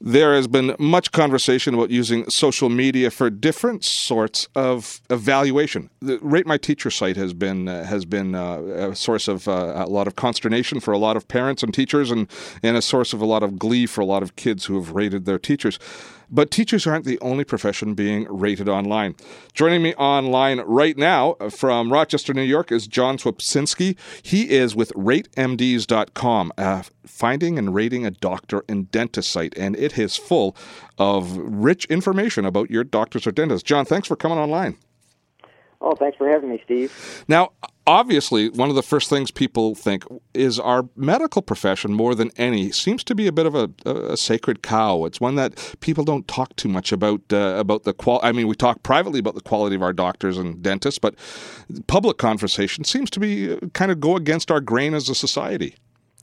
There has been much conversation about using social media for different sorts of evaluation. The Rate My Teacher site has been a source of a lot of consternation for a lot of parents and teachers, and a source of a lot of glee for a lot of kids who have rated their teachers. But teachers aren't the only profession being rated online. Joining me online right now from Rochester, New York, is John Swapsinski. He is with RateMDs.com, finding and rating a doctor and dentist site, and it is full of rich information about your doctors or dentists. John, thanks for coming online. Oh, thanks for having me, Steve. Now, obviously, one of the first things people think is our medical profession, more than any, seems to be a bit of a sacred cow. It's one that people don't talk too much about the quality. I mean, we talk privately about the quality of our doctors and dentists, but public conversation seems to be kind of go against our grain as a society.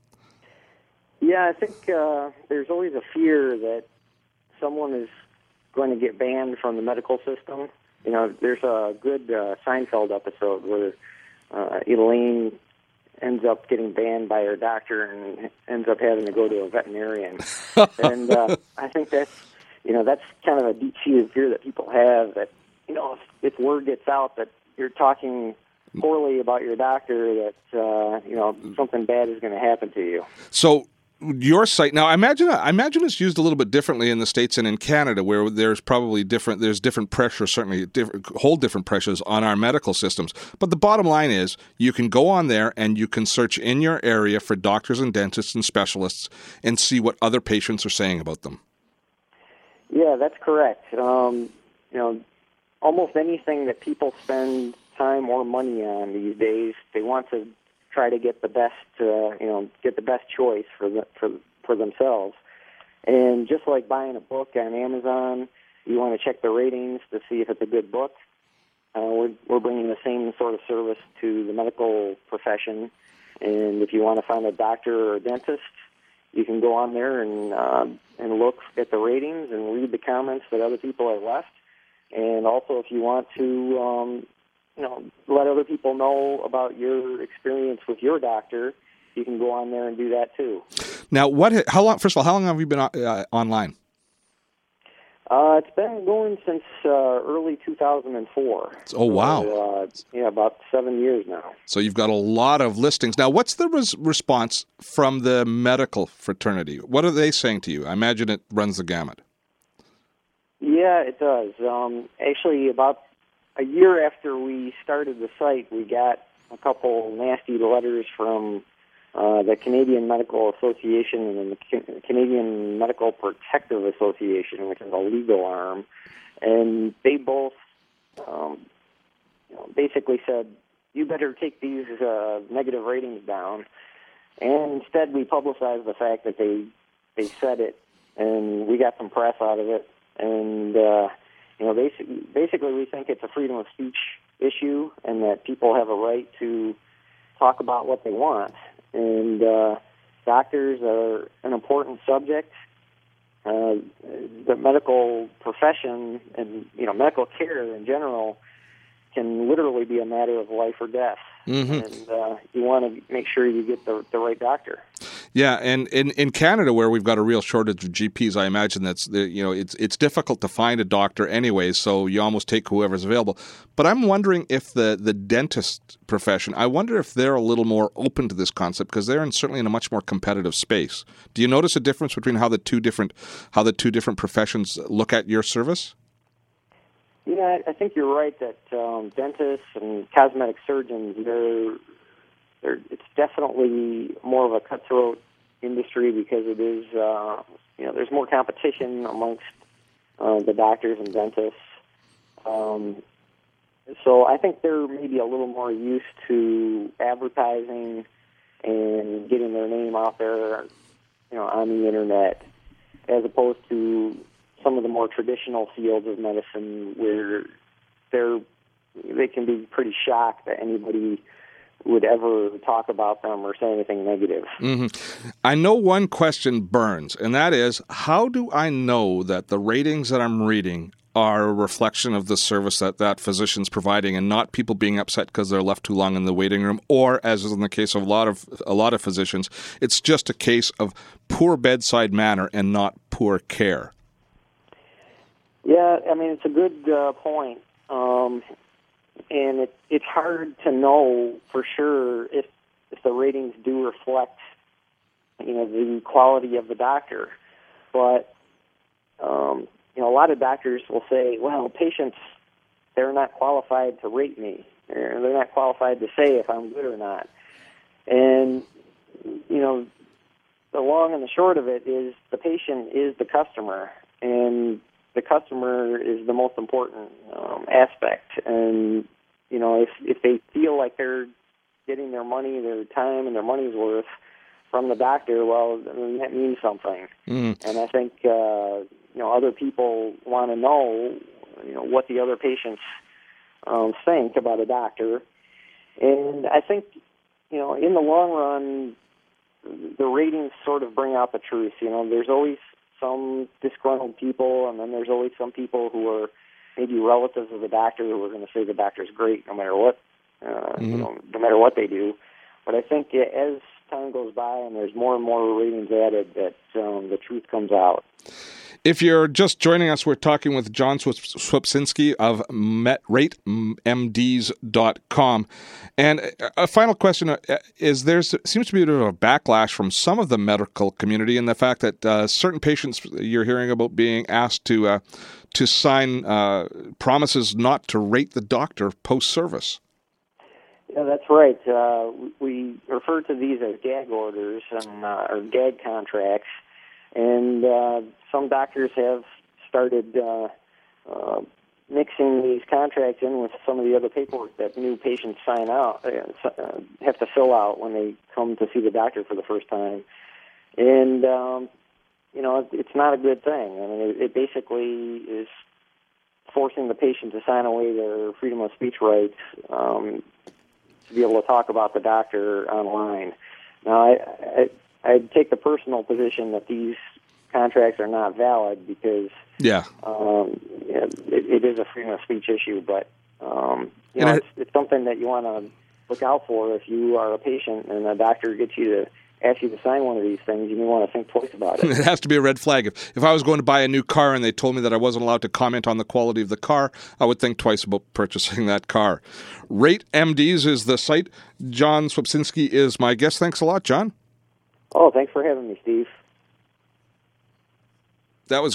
Yeah, I think there's always a fear that someone is going to get banned from the medical system. You know, there's a good Seinfeld episode where Elaine ends up getting banned by her doctor and ends up having to go to a veterinarian. And I think that's kind of a deep-seated fear that people have, that, you know, if word gets out that you're talking poorly about your doctor, that, something bad is going to happen to you. So your site now, I imagine it's used a little bit differently in the States and in Canada, where there's probably different pressures, certainly different pressures on our medical systems. But the bottom line is, you can go on there and you can search in your area for doctors and dentists and specialists and see what other patients are saying about them. Yeah, that's correct. Almost anything that people spend time or money on these days, they want to try to get the best, get the best choice for themselves. And just like buying a book on Amazon, you want to check the ratings to see if it's a good book. We're bringing the same sort of service to the medical profession. And if you want to find a doctor or a dentist, you can go on there and look at the ratings and read the comments that other people have left. And also, if you want to let other people know about your experience with your doctor, you can go on there and do that too. Now, how long have you been online? It's been going since early 2004. Oh, wow. So, about 7 years now. So you've got a lot of listings. Now, what's the response from the medical fraternity? What are they saying to you? I imagine it runs the gamut. Yeah, it does. Actually, about a year after we started the site, we got a couple nasty letters from the Canadian Medical Association and the Canadian Medical Protective Association, which is a legal arm, and they both basically said, you better take these negative ratings down. And instead, we publicized the fact that they said it, and we got some press out of it. And basically, we think it's a freedom of speech issue, and that people have a right to talk about what they want. And doctors are an important subject. The medical profession and medical care in general can literally be a matter of life or death. Mm-hmm. And you want to make sure you get the right doctor. Yeah, and in Canada, where we've got a real shortage of GPs, I imagine it's difficult to find a doctor anyway, so you almost take whoever's available. But I'm wondering if the dentist profession, I wonder if they're a little more open to this concept, because they're certainly in a much more competitive space. Do you notice a difference between how the two different professions look at your service? Yeah, I think you're right that dentists and cosmetic surgeons, it's definitely more of a cutthroat industry, because it is, there's more competition amongst the doctors and dentists. So I think they're maybe a little more used to advertising and getting their name out there, on the internet, as opposed to some of the more traditional fields of medicine, where they can be pretty shocked that anybody would ever talk about them or say anything negative. Mm-hmm. I know one question burns, and that is, how do I know that the ratings that I'm reading are a reflection of the service that physician's providing, and not people being upset because they're left too long in the waiting room, or, as is in the case of a lot of physicians, it's just a case of poor bedside manner and not poor care. Yeah, I mean, it's a good point. And it's hard to know for sure if the ratings do reflect, the quality of the doctor. But, a lot of doctors will say, well, patients, they're not qualified to rate me. They're not qualified to say if I'm good or not. And, the long and the short of it is the patient is the customer, and the customer is the most important aspect. And, if they feel like they're getting their money, their time, and their money's worth from the doctor, well, that means something. And I think, other people want to know, what the other patients think about a doctor. And I think, in the long run, the ratings sort of bring out the truth. There's always some disgruntled people, and then there's always some people who are maybe relatives of the doctor who are going to say the doctor's great no matter what, no matter what they do. But I think as time goes by and there's more and more ratings added, that the truth comes out. If you're just joining us, we're talking with John Swepczynski of RateMDs.com. And a final question is, there seems to be a bit of a backlash from some of the medical community in the fact that certain patients you're hearing about being asked to sign promises not to rate the doctor post-service. Yeah, that's right. We refer to these as gag orders or gag contracts. And some doctors have started mixing these contracts in with some of the other paperwork that new patients have to fill out when they come to see the doctor for the first time. And, it's not a good thing. I mean, it basically is forcing the patient to sign away their freedom of speech rights to be able to talk about the doctor online. Now, I'd take the personal position that these contracts are not valid because it is a freedom of speech issue, but it's something that you want to look out for. If you are a patient and a doctor gets you to ask you to sign one of these things, you may want to think twice about it. It has to be a red flag. If I was going to buy a new car and they told me that I wasn't allowed to comment on the quality of the car, I would think twice about purchasing that car. Rate MDs is the site. John Swepczynski is my guest. Thanks a lot, John. Oh, thanks for having me, Steve. That was